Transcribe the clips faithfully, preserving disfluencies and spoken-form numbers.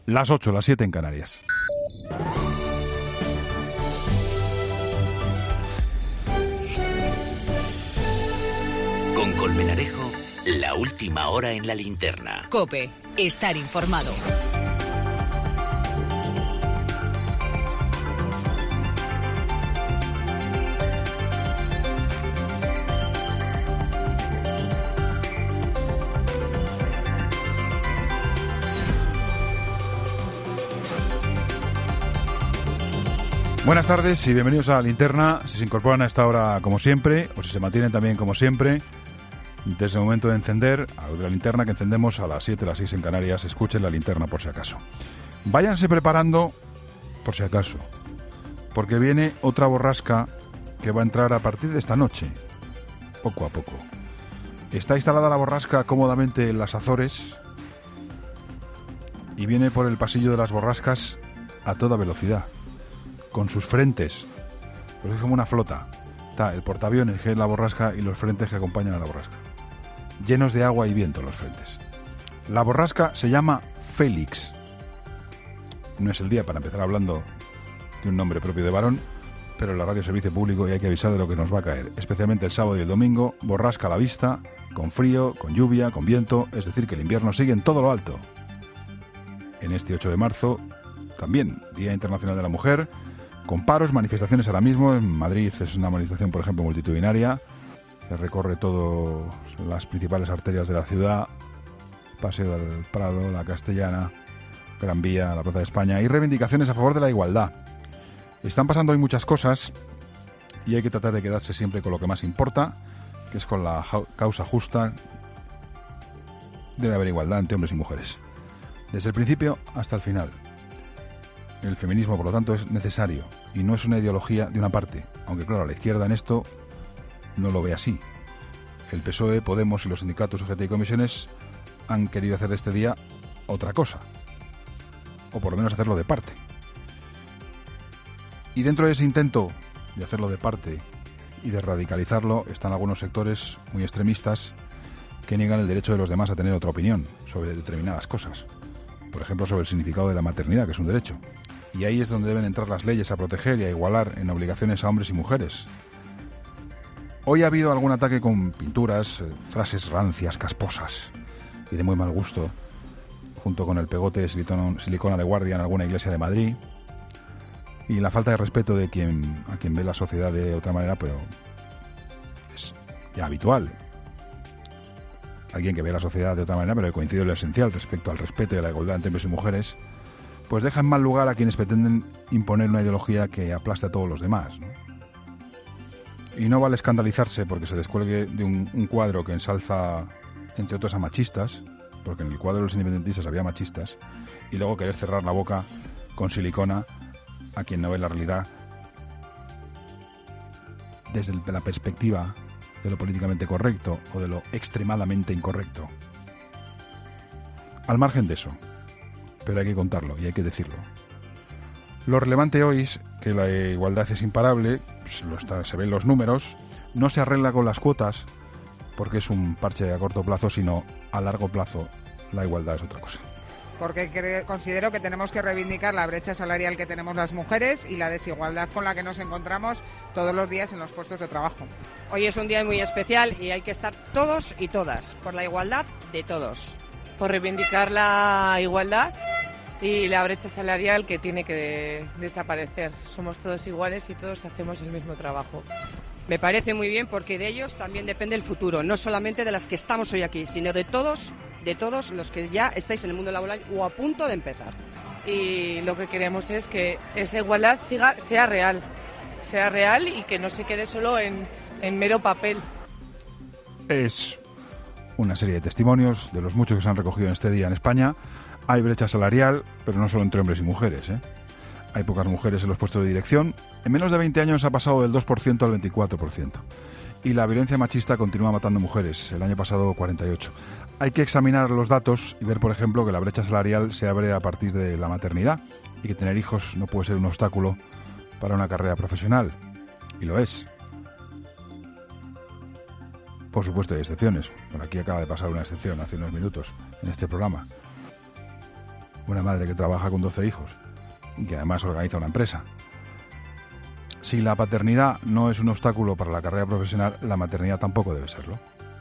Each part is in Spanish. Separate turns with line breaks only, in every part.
Las ocho, las siete en Canarias.
Con Colmenarejo, la última hora en la linterna.
COPE, estar informado.
Buenas tardes y bienvenidos a la linterna. Si se incorporan a esta hora como siempre, o si se mantienen también como siempre, desde el momento de encender, a lo de la linterna que encendemos a las siete, las seis en Canarias, escuchen la linterna por si acaso. Váyanse preparando por si acaso, porque viene otra borrasca que va a entrar a partir de esta noche, poco a poco. Está instalada la borrasca cómodamente en las Azores y viene por el pasillo de las borrascas a toda velocidad, con sus frentes, pues es como una flota. Está el portaaviones, que es la borrasca, y los frentes que acompañan a la borrasca. Llenos de agua y viento los frentes. La borrasca se llama Félix. No es el día para empezar hablando de un nombre propio de varón, pero en la radio servicio público y hay que avisar de lo que nos va a caer. Especialmente el sábado y el domingo, borrasca a la vista, con frío, con lluvia, con viento, es decir, que el invierno sigue en todo lo alto. En este ocho de marzo, también, Día Internacional de la Mujer, con paros, manifestaciones ahora mismo. En Madrid es una manifestación, por ejemplo, multitudinaria, que recorre todas las principales arterias de la ciudad, Paseo del Prado, la Castellana, Gran Vía, la Plaza de España, y reivindicaciones a favor de la igualdad. Están pasando hoy muchas cosas y hay que tratar de quedarse siempre con lo que más importa, que es con la causa justa. Debe haber igualdad entre hombres y mujeres, desde el principio hasta el final. El feminismo, por lo tanto, es necesario y no es una ideología de una parte, aunque claro, la izquierda en esto no lo ve así. El P S O E, Podemos y los sindicatos, U G T y comisiones han querido hacer de este día otra cosa, o por lo menos hacerlo de parte. Y dentro de ese intento de hacerlo de parte y de radicalizarlo están algunos sectores muy extremistas que niegan el derecho de los demás a tener otra opinión sobre determinadas cosas. Por ejemplo, sobre el significado de la maternidad, que es un derecho. Y ahí es donde deben entrar las leyes a proteger y a igualar en obligaciones a hombres y mujeres. Hoy ha habido algún ataque con pinturas, eh, frases rancias, casposas y de muy mal gusto, junto con el pegote de silicona, silicona de guardia en alguna iglesia de Madrid, y la falta de respeto de quien a quien ve la sociedad de otra manera, pero es ya habitual. Alguien que ve la sociedad de otra manera, pero que coincide en lo esencial respecto al respeto y a la igualdad entre hombres y mujeres, pues deja en mal lugar a quienes pretenden imponer una ideología que aplaste a todos los demás, ¿no? Y no vale escandalizarse porque se descuelgue de un, un cuadro que ensalza, entre otros, a machistas, porque en el cuadro de los independentistas había machistas, y luego querer cerrar la boca con silicona a quien no ve la realidad desde la perspectiva de lo políticamente correcto o de lo extremadamente incorrecto. Al margen de eso, pero hay que contarlo y hay que decirlo. Lo relevante hoy es que la igualdad es imparable, pues lo está, se ven los números, no se arregla con las cuotas porque es un parche a corto plazo, sino a largo plazo la igualdad es otra cosa.
Porque cre- considero que tenemos que reivindicar la brecha salarial que tenemos las mujeres y la desigualdad con la que nos encontramos todos los días en los puestos de trabajo.
Hoy es un día muy especial y hay que estar todos y todas por la igualdad de todos.
Por reivindicar la igualdad y la brecha salarial que tiene que de- desaparecer. Somos todos iguales y todos hacemos el mismo trabajo.
Me parece muy bien porque de ellos también depende el futuro, no solamente de las que estamos hoy aquí, sino de todos, de todos los que ya estáis en el mundo laboral o a punto de empezar.
Y lo que queremos es que esa igualdad siga, sea real, sea real y que no se quede solo en, en mero papel.
Es una serie de testimonios de los muchos que se han recogido en este día en España. Hay brecha salarial, pero no solo entre hombres y mujeres, ¿eh? Hay pocas mujeres en los puestos de dirección. En menos de veinte años ha pasado del dos por ciento al veinticuatro por ciento. Y la violencia machista continúa matando mujeres. El año pasado cuarenta y ocho. Hay que examinar los datos y ver, por ejemplo, que la brecha salarial se abre a partir de la maternidad y que tener hijos no puede ser un obstáculo para una carrera profesional. Y lo es. Por supuesto hay excepciones. Por aquí acaba de pasar una excepción hace unos minutos en este programa. una madre que trabaja con doce hijos y que además organiza una empresa. Si la paternidad no es un obstáculo para la carrera profesional, la maternidad tampoco debe serlo.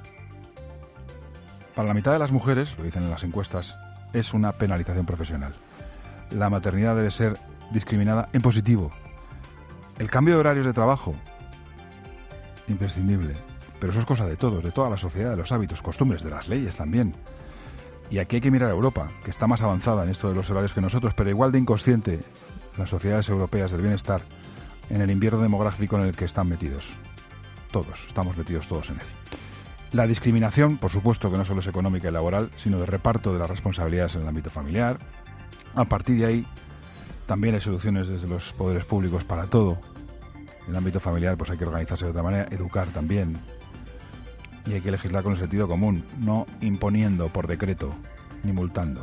Para la mitad de las mujeres, lo dicen en las encuestas, es una penalización profesional. La maternidad debe ser discriminada en positivo. El cambio de horarios de trabajo, imprescindible. Pero eso es cosa de todos, de toda la sociedad, de los hábitos, costumbres, de las leyes también. Y aquí hay que mirar a Europa, que está más avanzada en esto de los horarios que nosotros, pero igual de inconsciente las sociedades europeas del bienestar en el invierno demográfico en el que están metidos. Todos, estamos metidos todos en él. La discriminación, por supuesto que no solo es económica y laboral, sino de reparto de las responsabilidades en el ámbito familiar. A partir de ahí, también hay soluciones desde los poderes públicos para todo. En el ámbito familiar pues hay que organizarse de otra manera, educar también. Y hay que legislar con el sentido común, no imponiendo por decreto ni multando.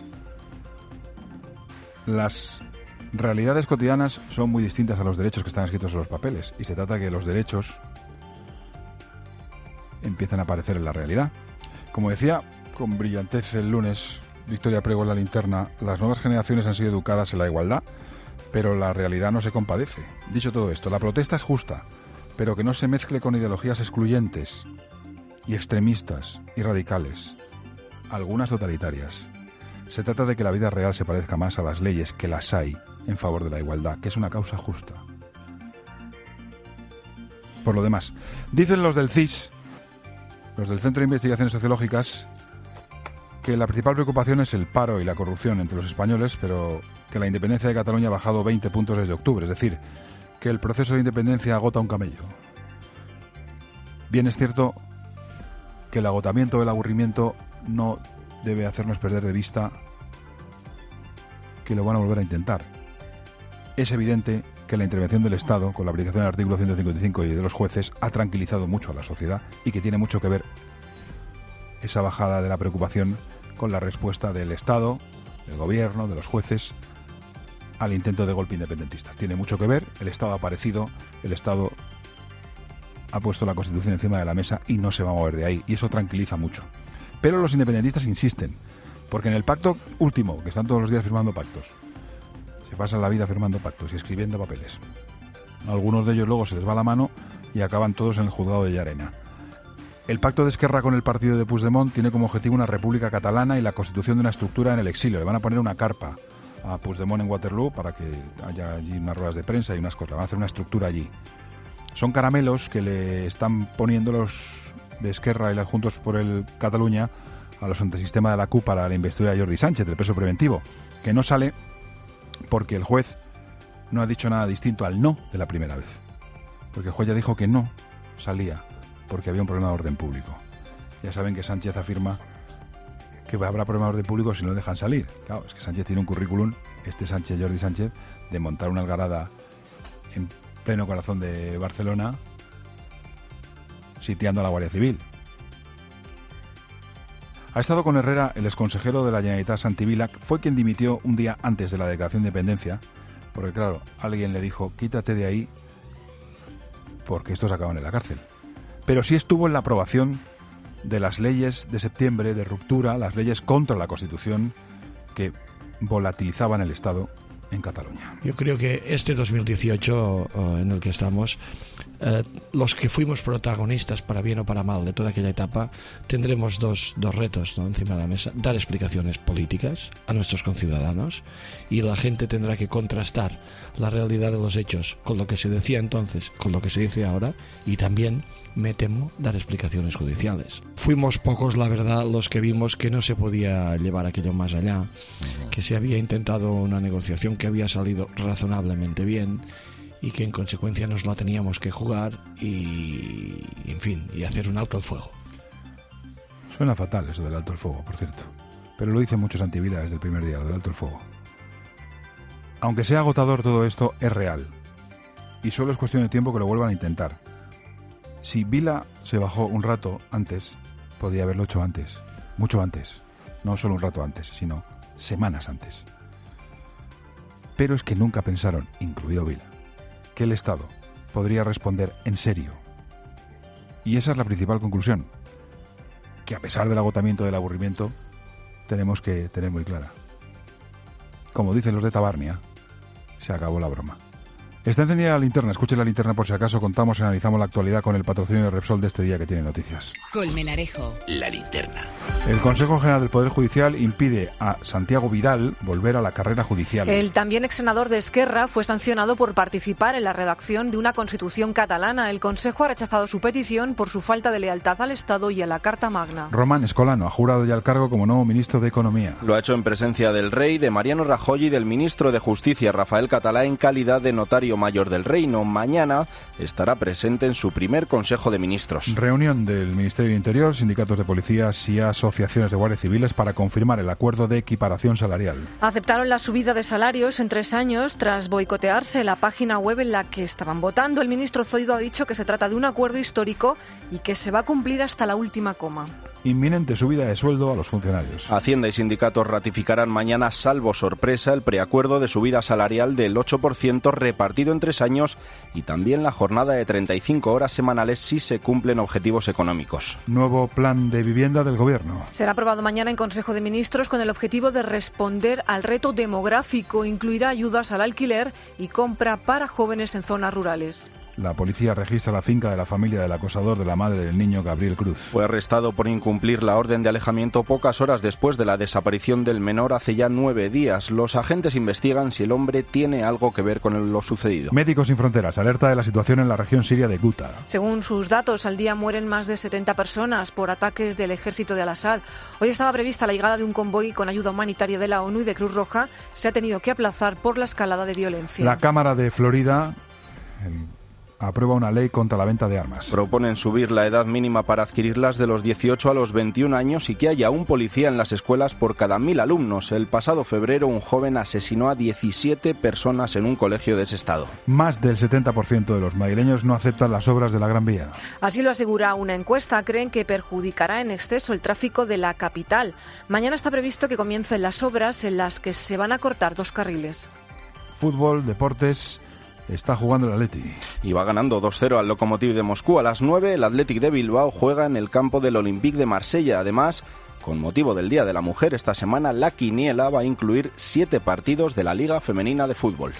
Las realidades cotidianas son muy distintas a los derechos que están escritos en los papeles, y se trata de que los derechos empiecen a aparecer en la realidad. Como decía con brillantez el lunes Victoria Prego en La Linterna, las nuevas generaciones han sido educadas en la igualdad, pero la realidad no se compadece. Dicho todo esto, la protesta es justa, pero que no se mezcle con ideologías excluyentes y extremistas y radicales, algunas totalitarias. Se trata de que la vida real se parezca más a las leyes, que las hay, en favor de la igualdad, que es una causa justa. Por lo demás, dicen los del C I S, los del Centro de Investigaciones Sociológicas, que la principal preocupación es el paro y la corrupción entre los españoles, pero que la independencia de Cataluña ha bajado veinte puntos desde octubre, es decir, que el proceso de independencia agota un camello. Bien es cierto que el agotamiento o el aburrimiento no debe hacernos perder de vista que lo van a volver a intentar. Es evidente que la intervención del Estado, con la aplicación del artículo ciento cincuenta y cinco y de los jueces, ha tranquilizado mucho a la sociedad y que tiene mucho que ver esa bajada de la preocupación con la respuesta del Estado, del Gobierno, de los jueces, al intento de golpe independentista. Tiene mucho que ver, el Estado ha aparecido, el Estado ha puesto la Constitución encima de la mesa y no se va a mover de ahí, y eso tranquiliza mucho. Pero los independentistas insisten, porque en el pacto último, que están todos los días firmando pactos, se pasan la vida firmando pactos y escribiendo papeles. Algunos de ellos luego se les va la mano y acaban todos en el juzgado de Llarena. El pacto de Esquerra con el partido de Puigdemont tiene como objetivo una república catalana y la constitución de una estructura en el exilio. Le van a poner una carpa a Puigdemont en Waterloo para que haya allí unas ruedas de prensa y unas cosas. Le van a hacer una estructura allí. Son caramelos que le están poniendo los de Esquerra y los Juntos por el Cataluña a los antisistemas de la C U para la investidura de Jordi Sánchez, del preso preventivo, que no sale porque el juez no ha dicho nada distinto al no de la primera vez. Porque el juez ya dijo que no salía porque había un problema de orden público. Ya saben que Sánchez afirma que habrá problema de orden público si no lo dejan salir. Claro, es que Sánchez tiene un currículum, este Sánchez, Jordi Sánchez, de montar una algarada en pleno corazón de Barcelona sitiando a la Guardia Civil. Ha estado con Herrera el exconsejero de la Generalitat Santi Vila, fue quien dimitió un día antes de la declaración de independencia, porque claro, alguien le dijo, quítate de ahí porque estos acaban en la cárcel. Pero sí estuvo en la aprobación de las leyes de septiembre de ruptura, las leyes contra la Constitución que volatilizaban el Estado en Cataluña.
Yo creo que este dos mil dieciocho uh, en el que estamos, uh, los que fuimos protagonistas, para bien o para mal, de toda aquella etapa, tendremos dos, dos retos, ¿no?, encima de la mesa. Dar explicaciones políticas a nuestros conciudadanos, y la gente tendrá que contrastar la realidad de los hechos con lo que se decía entonces, con lo que se dice ahora, y también, me temo, dar explicaciones judiciales. Fuimos pocos, la verdad, los que vimos que no se podía llevar aquello más allá, que se había intentado una negociación que había salido razonablemente bien y que en consecuencia nos la teníamos que jugar y, en fin, y hacer un alto al fuego.
Suena fatal eso del alto al fuego, por cierto, pero lo dicen muchos antividas desde el primer día, lo del alto al fuego. Aunque sea agotador, todo esto es real y solo es cuestión de tiempo que lo vuelvan a intentar. Si Vila se bajó un rato antes, podía haberlo hecho antes, mucho antes, no solo un rato antes, sino semanas antes. Pero es que nunca pensaron, incluido Vila, que el Estado podría responder en serio. Y esa es la principal conclusión, que a pesar del agotamiento, del aburrimiento, tenemos que tener muy clara. como dicen los de Tabarnia, se acabó la broma. Está encendida la linterna, escuche la linterna por si acaso contamos y analizamos la actualidad con el patrocinio de Repsol de este día que tiene noticias.
Colmenarejo.
La linterna.
El Consejo General del Poder Judicial impide a Santiago Vidal volver a la carrera judicial.
El también exsenador de Esquerra fue sancionado por participar en la redacción de una constitución catalana. El Consejo ha rechazado su petición por su falta de lealtad al Estado y a la Carta Magna.
Román Escolano ha jurado ya el cargo como nuevo ministro de Economía.
Lo ha hecho en presencia del rey, de Mariano Rajoy y del ministro de Justicia, Rafael Catalá, en calidad de notario mayor del reino. Mañana estará presente en su primer Consejo de Ministros.
Reunión del Ministerio del Interior, sindicatos de policías y asociaciones de guardias civiles para confirmar el acuerdo de equiparación salarial.
Aceptaron la subida de salarios en tres años tras boicotearse la página web en la que estaban votando. El ministro Zoido ha dicho que se trata de un acuerdo histórico y que se va a cumplir hasta la última coma.
Inminente subida de sueldo a los funcionarios.
Hacienda y sindicatos ratificarán mañana, salvo sorpresa, el preacuerdo de subida salarial del ocho por ciento repartido en tres años y también la jornada de treinta y cinco horas semanales si se cumplen objetivos económicos.
Nuevo plan de vivienda del Gobierno.
Será aprobado mañana en Consejo de Ministros con el objetivo de responder al reto demográfico. Incluirá ayudas al alquiler y compra para jóvenes en zonas rurales.
La policía registra la finca de la familia del acosador de la madre del niño, Gabriel Cruz.
Fue arrestado por incumplir la orden de alejamiento pocas horas después de la desaparición del menor hace ya nueve días. Los agentes investigan si el hombre tiene algo que ver con lo sucedido.
Médicos Sin Fronteras alerta de la situación en la región siria de Ghouta.
Según sus datos, al día mueren más de setenta personas por ataques del ejército de Al-Assad. Hoy estaba prevista la llegada de un convoy con ayuda humanitaria de la ONU y de Cruz Roja. Se ha tenido que aplazar por la escalada de violencia.
La Cámara de Florida el... aprueba una ley contra la venta de armas.
Proponen subir la edad mínima para adquirirlas de los dieciocho a los veintiún años y que haya un policía en las escuelas por cada mil alumnos. El pasado febrero un joven asesinó a diecisiete personas en un colegio de ese estado.
Más del setenta por ciento de los madrileños no aceptan las obras de la Gran Vía.
Así lo asegura una encuesta. Creen que perjudicará en exceso el tráfico de la capital. Mañana está previsto que comiencen las obras en las que se van a cortar dos carriles.
Fútbol, deportes... Está jugando el Atleti.
Y va ganando dos cero al Lokomotiv de Moscú. A las nueve, el Athletic de Bilbao juega en el campo del Olympique de Marsella. Además, con motivo del Día de la Mujer, esta semana la quiniela va a incluir siete partidos de la Liga Femenina de Fútbol.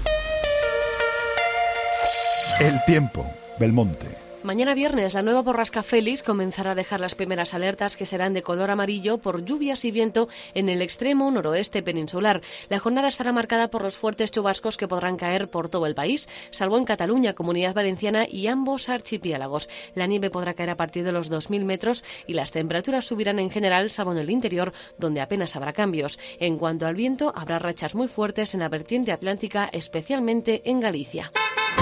El tiempo, Belmonte.
Mañana viernes, la nueva borrasca Félix comenzará a dejar las primeras alertas que serán de color amarillo por lluvias y viento en el extremo noroeste peninsular. La jornada estará marcada por los fuertes chubascos que podrán caer por todo el país, salvo en Cataluña, Comunidad Valenciana y ambos archipiélagos. La nieve podrá caer a partir de los dos mil metros y las temperaturas subirán en general, salvo en el interior, donde apenas habrá cambios. En cuanto al viento, habrá rachas muy fuertes en la vertiente atlántica, especialmente en Galicia.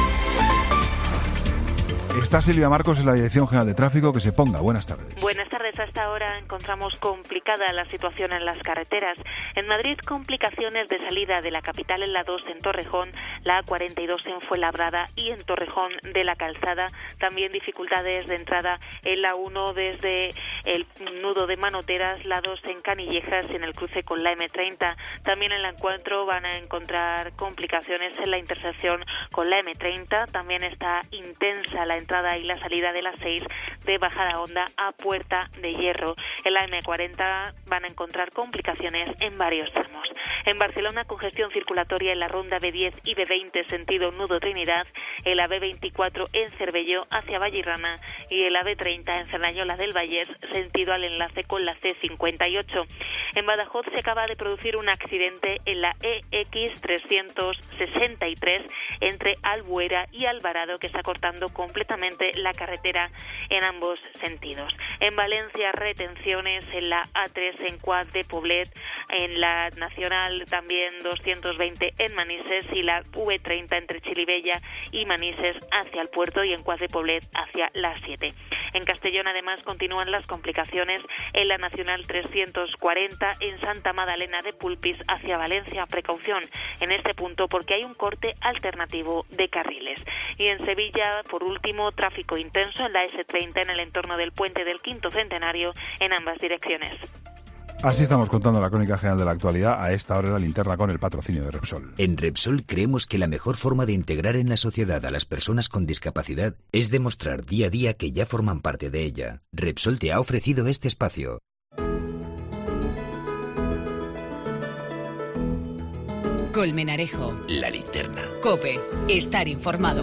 Está Silvia Marcos en la Dirección General de Tráfico. Que se ponga. Buenas tardes.
Buenas tardes. Hasta ahora encontramos complicada la situación en las carreteras. En Madrid, complicaciones de salida de la capital en la dos en Torrejón, la A cuarenta y dos en Fuenlabrada y en Torrejón de la Calzada. También dificultades de entrada en la uno desde el nudo de Manoteras, la dos en Canillejas en el cruce con la eme treinta. También en la encuentro van a encontrar complicaciones en la intersección con la eme treinta. También está intensa la entrada y la salida de las seis de Bajada Honda a Puerta de Hierro. En la eme cuarenta van a encontrar complicaciones en varios tramos. En Barcelona, congestión circulatoria en la ronda be diez y be veinte sentido Nudo Trinidad, en la be veinticuatro en Cervelló hacia Vallirrana y en la be treinta en Cernañola del Vallés sentido al enlace con la ce cincuenta y ocho. En Badajoz se acaba de producir un accidente en la e equis trescientos sesenta y tres entre Albuera y Alvarado que está cortando completamente la carretera en ambos sentidos. En Valencia, retenciones en la a tres en Cuad de Poblet, en la Nacional también doscientos veinte en Manises y la ve treinta entre Chirivella y Manises hacia el puerto y en Cuad de Poblet hacia la siete. En Castellón además continúan las complicaciones en la Nacional trescientos cuarenta en Santa Magdalena de Pulpis hacia Valencia. Precaución en este punto porque hay un corte alternativo de carriles. Y en Sevilla, por último, tráfico intenso en la ese treinta en el entorno del puente del Quinto Centenario en ambas direcciones.
Así estamos contando la crónica general de la actualidad. A esta hora la linterna con el patrocinio de Repsol.
En Repsol creemos que la mejor forma de integrar en la sociedad a las personas con discapacidad es demostrar día a día que ya forman parte de ella. Repsol te ha ofrecido este espacio.
Colmenarejo.
La Linterna.
COPE. Estar informado.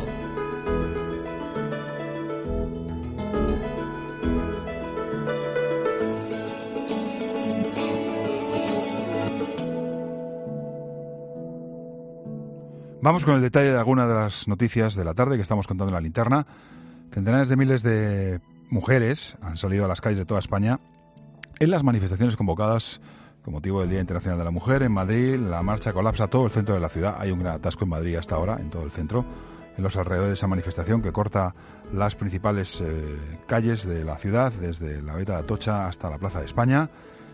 Vamos con el detalle de algunas de las noticias de la tarde que estamos contando en La Linterna. Centenares de miles de mujeres han salido a las calles de toda España en las manifestaciones convocadas con motivo del Día Internacional de la Mujer. En Madrid la marcha colapsa todo el centro de la ciudad. Hay un gran atasco en Madrid hasta ahora, en todo el centro, en los alrededores de esa manifestación que corta las principales eh, calles de la ciudad, desde la Veta de Atocha hasta la Plaza de España.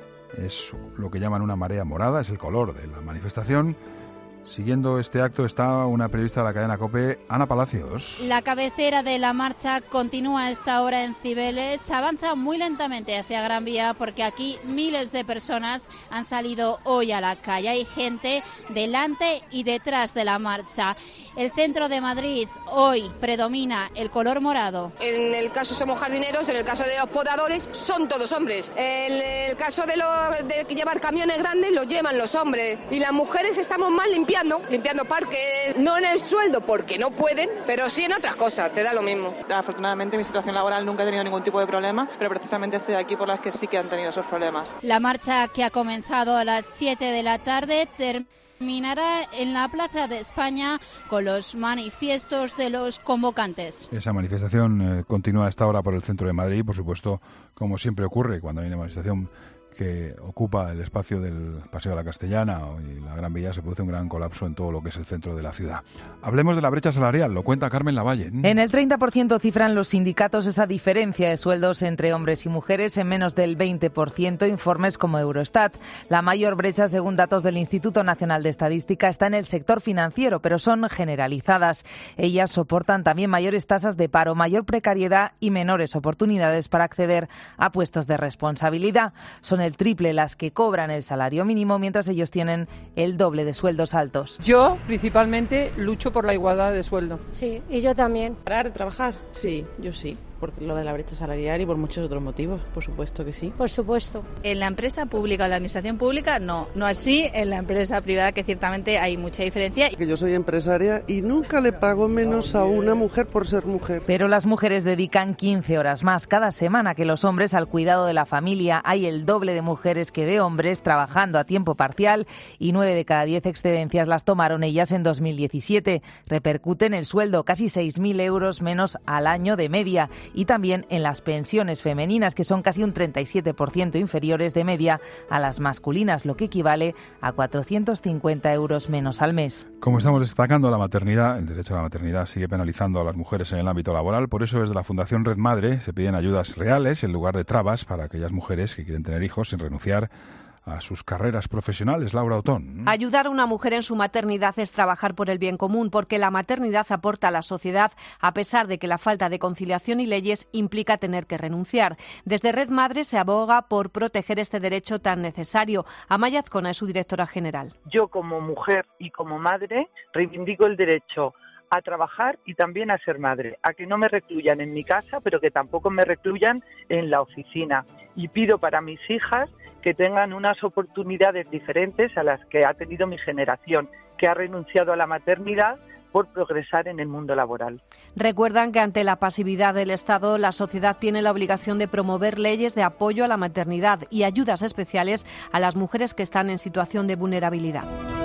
Es lo que llaman una marea morada, es el color de la manifestación. Siguiendo este acto está una periodista de la cadena COPE, Ana Palacios.
La cabecera de la marcha continúa a esta hora en Cibeles. Avanza muy lentamente hacia Gran Vía porque aquí miles de personas han salido hoy a la calle. Hay gente delante y detrás de la marcha. El centro de Madrid hoy predomina el color morado.
En el caso somos jardineros, en el caso de los podadores son todos hombres. En el caso de, los, de llevar camiones grandes los llevan los hombres. Y las mujeres estamos más limpiando. Limpiando, limpiando parques, no en el sueldo porque no pueden, pero sí en otras cosas, te da lo mismo.
Afortunadamente mi situación laboral nunca he tenido ningún tipo de problema, pero precisamente estoy aquí por las que sí que han tenido esos problemas.
La marcha, que ha comenzado a las siete de la tarde, terminará en la Plaza de España con los manifiestos de los convocantes.
Esa manifestación eh, continúa a esta hora por el centro de Madrid, por supuesto, como siempre ocurre cuando hay una manifestación que ocupa el espacio del Paseo de la Castellana y la Gran Vía, se produce un gran colapso en todo lo que es el centro de la ciudad. Hablemos de la brecha salarial, lo cuenta Carmen Lavalle.
En el treinta por ciento cifran los sindicatos esa diferencia de sueldos entre hombres y mujeres, en menos del veinte por ciento informes como Eurostat. La mayor brecha, según datos del Instituto Nacional de Estadística, está en el sector financiero, pero son generalizadas. Ellas soportan también mayores tasas de paro, mayor precariedad y menores oportunidades para acceder a puestos de responsabilidad. Son el triple las que cobran el salario mínimo, mientras ellos tienen el doble de sueldos altos.
Yo, principalmente, lucho por la igualdad de sueldo.
Sí, y yo también.
¿Parar de trabajar? Sí, yo sí. Por lo de la brecha salarial y por muchos otros motivos, por supuesto que sí.
Por supuesto.
En la empresa pública o la administración pública, no. No así en la empresa privada, que ciertamente hay mucha diferencia.
Que yo soy empresaria y nunca le pago menos a una mujer por ser mujer.
Pero las mujeres dedican quince horas más cada semana que los hombres al cuidado de la familia. Hay el doble de mujeres que de hombres trabajando a tiempo parcial y nueve de cada diez excedencias las tomaron ellas en dos mil diecisiete. Repercute en el sueldo, casi seis mil euros menos al año de media. Y también en las pensiones femeninas, que son casi un treinta y siete por ciento inferiores de media a las masculinas, lo que equivale a cuatrocientos cincuenta euros menos al mes.
Como estamos destacando, la maternidad, el derecho a la maternidad sigue penalizando a las mujeres en el ámbito laboral. Por eso, desde la Fundación Red Madre se piden ayudas reales en lugar de trabas para aquellas mujeres que quieren tener hijos sin renunciar a sus carreras profesionales. Laura Otón.
Ayudar a una mujer en su maternidad es trabajar por el bien común, porque la maternidad aporta a la sociedad, a pesar de que la falta de conciliación y leyes implica tener que renunciar. Desde Red Madre se aboga por proteger este derecho tan necesario. Amaya Azcona es su directora general.
Yo, como mujer y como madre, reivindico el derecho a trabajar y también a ser madre, a que no me recluyan en mi casa, pero que tampoco me recluyan en la oficina. Y pido para mis hijas que tengan unas oportunidades diferentes a las que ha tenido mi generación, que ha renunciado a la maternidad por progresar en el mundo laboral.
Recuerdan que ante la pasividad del Estado, la sociedad tiene la obligación de promover leyes de apoyo a la maternidad y ayudas especiales a las mujeres que están en situación de vulnerabilidad.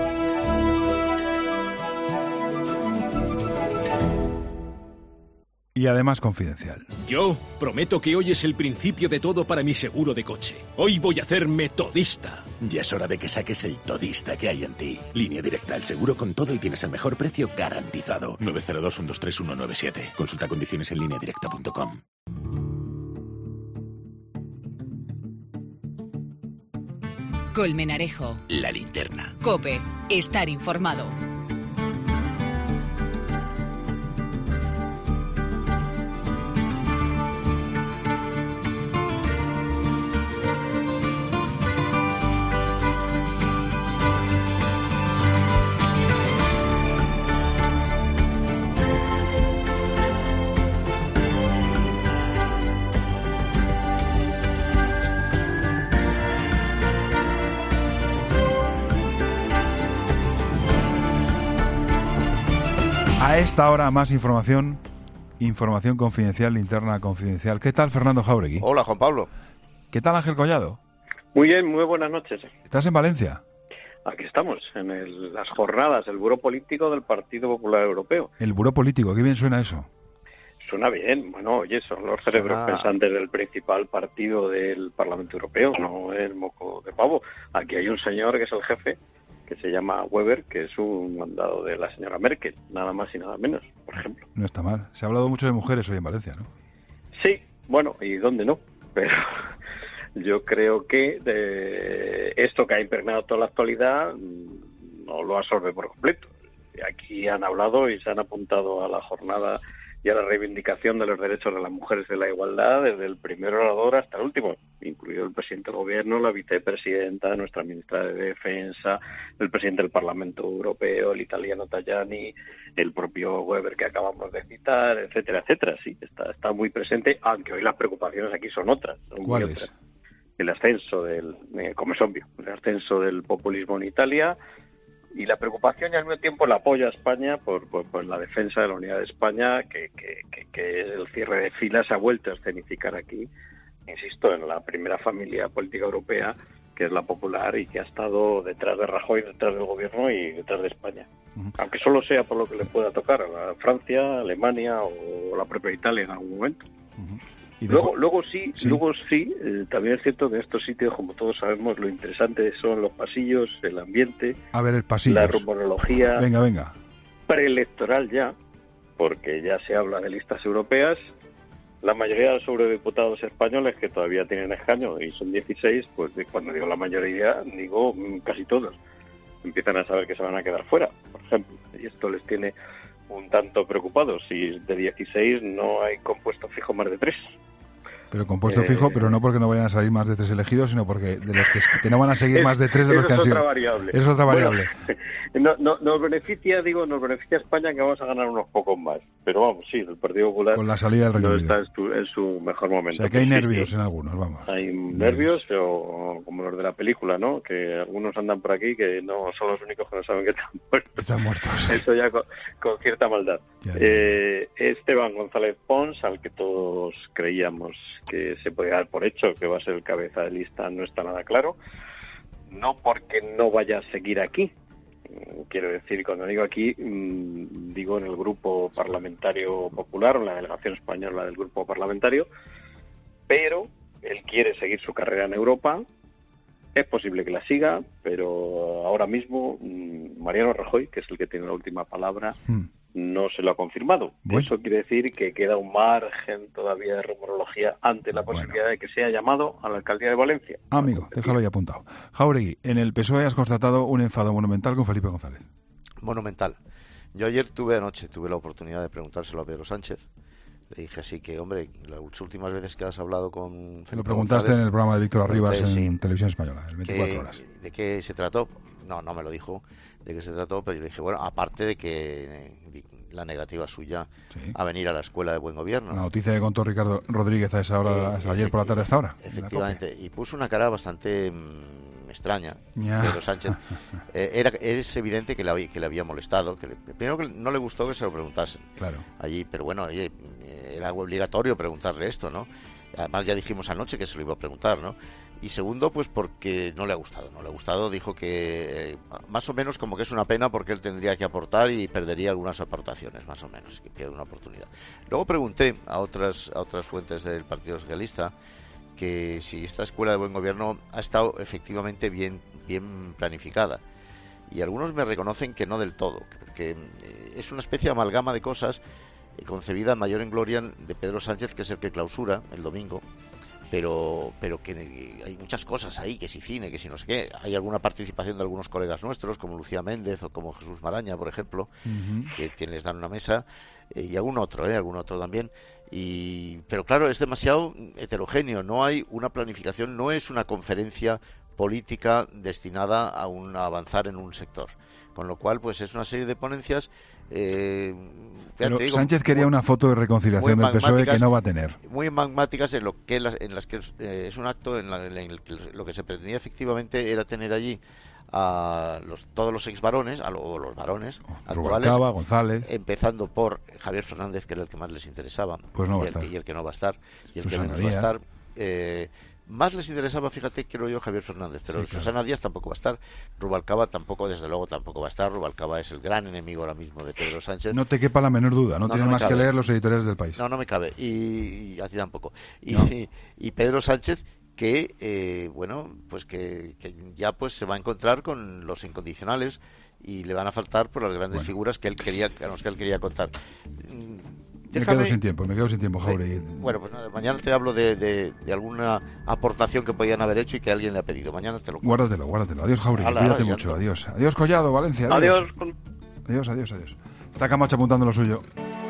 Y además confidencial.
Yo prometo que hoy es el principio de todo para mi seguro de coche. Hoy voy a hacerme todista.
Ya es hora de que saques el todista que hay en ti. Línea Directa, el seguro con todo y tienes el mejor precio garantizado. nueve cero dos, uno dos tres, uno nueve siete. Consulta condiciones en línea directa punto com.
Colmenarejo.
La Linterna.
COPE. Estar informado.
A esta hora más información, información confidencial, linterna confidencial. ¿Qué tal, Fernando Jáuregui?
Hola, Juan Pablo.
¿Qué tal, Ángel Collado?
Muy bien, muy buenas noches.
¿Estás en Valencia?
Aquí estamos, en el, las jornadas, el Buró Político del Partido Popular Europeo.
El Buró Político, qué bien suena eso.
Suena bien, bueno, oye, son los cerebros suena... pensantes del principal partido del Parlamento Europeo, no el moco de pavo. Aquí hay un señor que es el jefe, que se llama Weber, que es un mandado de la señora Merkel, nada más y nada menos, por ejemplo.
No está mal. Se ha hablado mucho de mujeres hoy en Valencia, ¿no?
Sí, bueno, ¿y dónde no? Pero yo creo que de esto que ha impregnado toda la actualidad no lo absorbe por completo. Aquí han hablado y se han apuntado a la jornada y a la reivindicación de los derechos de las mujeres de la igualdad, desde el primer orador hasta el último, incluido el presidente del gobierno, la vicepresidenta, nuestra ministra de Defensa, el presidente del Parlamento Europeo, el italiano Tajani, el propio Weber que acabamos de citar, etcétera, etcétera. Sí, está, está muy presente, aunque hoy las preocupaciones aquí son otras. Son
¿Cuáles?
El ascenso del, eh, como es obvio, el ascenso del populismo en Italia, y la preocupación y al mismo tiempo el apoyo a España por, por, por la defensa de la unidad de España, que, que, que, que el cierre de filas ha vuelto a escenificar aquí, insisto, en la primera familia política europea, que es la popular y que ha estado detrás de Rajoy, detrás del gobierno y detrás de España. Uh-huh. Aunque solo sea por lo que le pueda tocar a Francia, Alemania o la propia Italia en algún momento. Uh-huh. Y luego, luego sí, sí. luego sí, eh, también es cierto que en estos sitios, como todos sabemos, lo interesante son los pasillos, el ambiente,
a ver, el pasillos.
La rumorología
venga, venga.
preelectoral ya, porque ya se habla de listas europeas. La mayoría de los eurodiputados españoles que todavía tienen escaño, y son dieciséis, pues cuando digo la mayoría, digo casi todos, empiezan a saber que se van a quedar fuera, por ejemplo, y esto les tiene un tanto preocupados. Si de dieciséis no hay compuesto fijo más de tres.
Pero compuesto eh, fijo, pero no porque no vayan a salir más de tres elegidos, sino porque de los que, que no van a seguir
es,
más de tres de los que han sido.
Es otra variable.
Es otra variable.
Bueno, no, no, nos beneficia, digo, nos beneficia a España que vamos a ganar unos pocos más. Pero vamos, sí, el Partido Popular
con la salida del Reino
no
Unido
está en su, en su mejor momento.
O sea, que hay
sí,
nervios
sí.
en algunos, vamos.
Hay nervios, o como los de la película, ¿no? Que algunos andan por aquí que no son los únicos que no saben que están muertos.
Están muertos.
Eso ya con, con cierta maldad.
Ya, ya.
Eh, Esteban González Pons, al que todos creíamos que se podía dar por hecho que va a ser el cabeza de lista, no está nada claro. No porque no vaya a seguir aquí. Quiero decir, cuando digo aquí, mmm, digo en el Grupo Parlamentario Popular, o en la delegación española del Grupo Parlamentario, pero él quiere seguir su carrera en Europa. Es posible que la siga, pero ahora mismo mmm, Mariano Rajoy, que es el que tiene la última palabra, hmm. no se lo ha confirmado. Bueno. Eso quiere decir que queda un margen todavía de rumorología ante la posibilidad bueno. de que sea llamado a la alcaldía de Valencia.
Amigo, déjalo ahí apuntado. Jáuregui, en el P S O E has constatado un enfado monumental con Felipe González.
Monumental. Yo ayer tuve anoche, tuve la oportunidad de preguntárselo a Pedro Sánchez. Le dije así que, hombre, las últimas veces que has hablado con Felipe
Lo preguntaste
González,
en el programa de Víctor Arribas en
sí,
Televisión Española, el veinticuatro horas.
¿De qué se trató? No, no me lo dijo de qué se trató, pero yo le dije, bueno, aparte de que eh, la negativa suya sí. a venir a la Escuela de Buen Gobierno.
La noticia que contó Ricardo Rodríguez a esa hora, eh, hasta ayer por la tarde hasta ahora.
Efectivamente, y puso una cara bastante mmm, extraña,
yeah.
Pedro Sánchez. eh, era, es evidente que le, había, que le había molestado, que le, primero que no le gustó que se lo preguntasen
claro.
allí, pero bueno, oye, era obligatorio preguntarle esto, ¿no? Además ya dijimos anoche que se lo iba a preguntar, ¿no? Y segundo, pues porque no le ha gustado, no le ha gustado, dijo que eh, más o menos como que es una pena porque él tendría que aportar y perdería algunas aportaciones, más o menos, que pierde una oportunidad. Luego pregunté a otras, a otras fuentes del Partido Socialista que si esta Escuela de Buen Gobierno ha estado efectivamente bien, bien planificada. Y algunos me reconocen que no del todo, que eh, es una especie de amalgama de cosas eh, concebida en mayor en gloria de Pedro Sánchez, que es el que clausura el domingo, pero pero que hay muchas cosas ahí, que si cine, que si no sé qué. Hay alguna participación de algunos colegas nuestros, como Lucía Méndez o como Jesús Maraña, por ejemplo, uh-huh. que, que les dan una mesa, eh, y algún otro, eh, algún otro también. Y pero claro, es demasiado heterogéneo, no hay una planificación, no es una conferencia política destinada a, un, a avanzar en un sector. Con lo cual, pues es una serie de ponencias. Eh,
Pero
digo,
Sánchez quería una foto de reconciliación del P S O E que no va a tener.
Muy magmáticas en lo que las, en las que eh, es un acto en, la, en el que lo que se pretendía efectivamente era tener allí a los, todos los ex varones, a lo, los varones actuales,
Rubalcaba, González,
empezando por Javier Fernández, que era el que más les interesaba,
pues no va
y,
a estar.
El, y el que no va a estar, y el
Susana
que menos
Díaz.
va a estar. Eh, más les interesaba, fíjate, creo yo, Javier Fernández, pero
Sí, claro.
Susana Díaz tampoco va a estar, Rubalcaba tampoco, desde luego tampoco va a estar. Rubalcaba es el gran enemigo ahora mismo de Pedro Sánchez.
No te quepa la menor duda, no,
No,
tienes
no me
más
cabe.
que leer los editoriales del País.
No, no me cabe, y, y a ti tampoco. Y,
No.
y, y Pedro Sánchez, que, eh, bueno, pues que, que ya pues se va a encontrar con los incondicionales y le van a faltar por las grandes
Bueno.
figuras que él quería, a los que él quería contar.
Me quedo sin tiempo, me quedo sin tiempo, Jauregui.
Bueno, pues nada, mañana te hablo de, de, de alguna aportación que podían haber hecho y que alguien le ha pedido. Mañana te lo cuento.
Guárdatelo, guárdatelo. Adiós, Jauregui,
Hala,
cuídate
hala,
mucho.
ya.
Adiós. Adiós, Collado, Valencia. Adiós.
Adiós.
Adiós, adiós, adiós. Está Camacho apuntando lo suyo.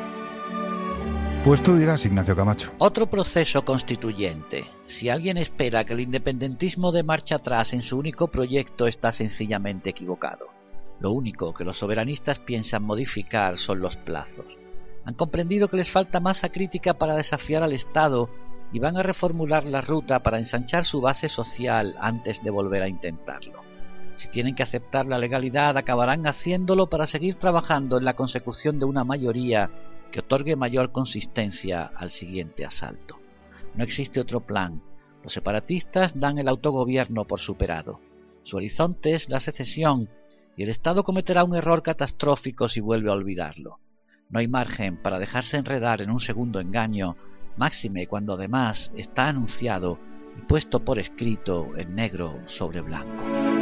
Pues tú dirás, Ignacio Camacho.
Otro proceso constituyente. Si alguien espera que el independentismo dé marcha atrás en su único proyecto, está sencillamente equivocado. Lo único que los soberanistas piensan modificar son los plazos. Han comprendido que les falta masa crítica para desafiar al Estado y van a reformular la ruta para ensanchar su base social antes de volver a intentarlo. Si tienen que aceptar la legalidad, acabarán haciéndolo para seguir trabajando en la consecución de una mayoría que otorgue mayor consistencia al siguiente asalto. No existe otro plan. Los separatistas dan el autogobierno por superado. Su horizonte es la secesión y el Estado cometerá un error catastrófico si vuelve a olvidarlo. No hay margen para dejarse enredar en un segundo engaño, máxime cuando además está anunciado y puesto por escrito en negro sobre blanco.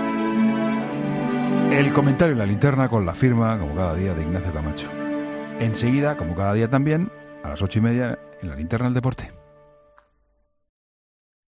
El comentario en la linterna con la firma, como cada día, de Ignacio Camacho. Enseguida, como cada día también, a las ocho y media, en la linterna del deporte.